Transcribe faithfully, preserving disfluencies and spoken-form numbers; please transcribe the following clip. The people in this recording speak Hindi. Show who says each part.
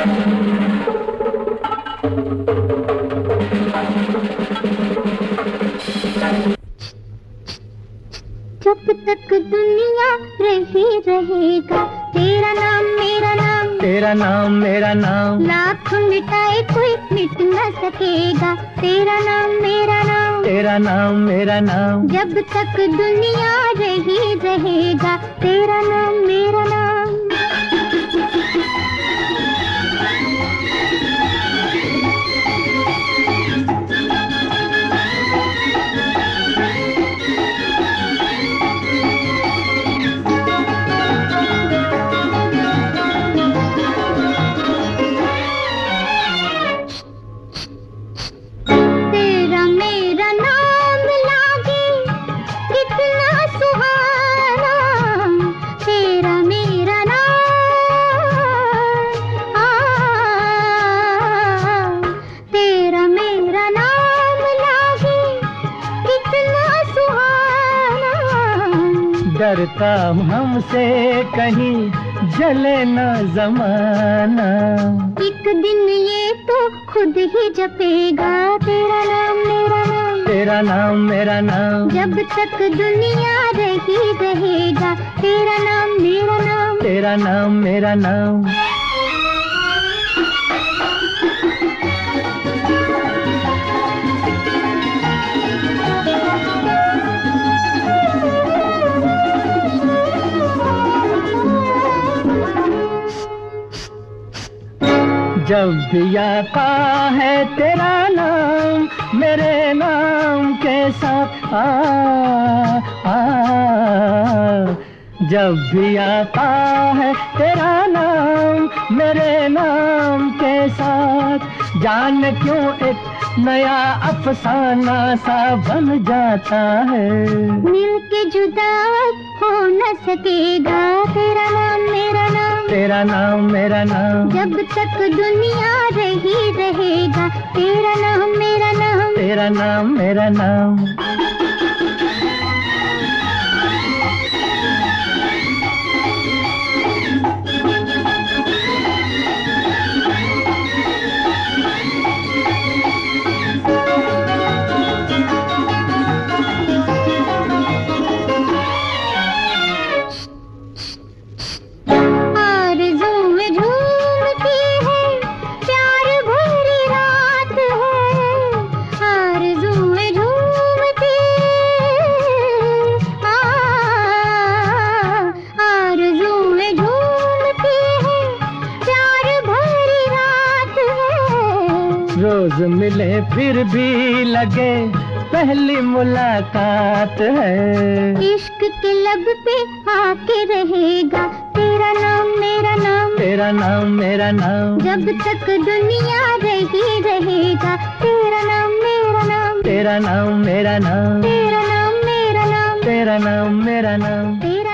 Speaker 1: जब तक दुनिया रही रहेगा, तेरा नाम मेरा नाम,
Speaker 2: तेरा नाम मेरा नाम,
Speaker 1: लाख मिटाए कोई मिट न सकेगा, तेरा नाम मेरा नाम,
Speaker 2: तेरा नाम मेरा नाम।
Speaker 1: जब तक दुनिया रही रहेगा, तेरा नाम मेरा नाम।
Speaker 2: डरता हूँ हमसे कहीं जले न जमाना,
Speaker 1: एक दिन ये तो खुद ही जपेगा, तेरा नाम मेरा नाम,
Speaker 2: तेरा नाम मेरा नाम।
Speaker 1: जब तक दुनिया रही रहेगा, तेरा नाम मेरा नाम,
Speaker 2: तेरा नाम मेरा नाम। जब भी आता है तेरा नाम, मेरे नाम के साथ आ, आ, जब भी आता है तेरा नाम, मेरे नाम के साथ, जान क्यों एक नया अफसाना सा बन जाता है।
Speaker 1: मिल के जुदा हो न सकेगा, तेरा नाम मेरा नाम,
Speaker 2: तेरा नाम मेरा नाम।
Speaker 1: जब तक दुनिया रही रहेगा, तेरा नाम मेरा नाम,
Speaker 2: तेरा नाम मेरा नाम। रोज मिले फिर भी लगे पहली मुलाकात है,
Speaker 1: इश्क के लब पे आके रहेगा, तेरा नाम मेरा नाम,
Speaker 2: तेरा नाम मेरा नाम।
Speaker 1: जब तक दुनिया रही रहेगा, तेरा नाम मेरा नाम,
Speaker 2: तेरा नाम मेरा नाम,
Speaker 1: तेरा नाम मेरा नाम,
Speaker 2: तेरा नाम मेरा नाम।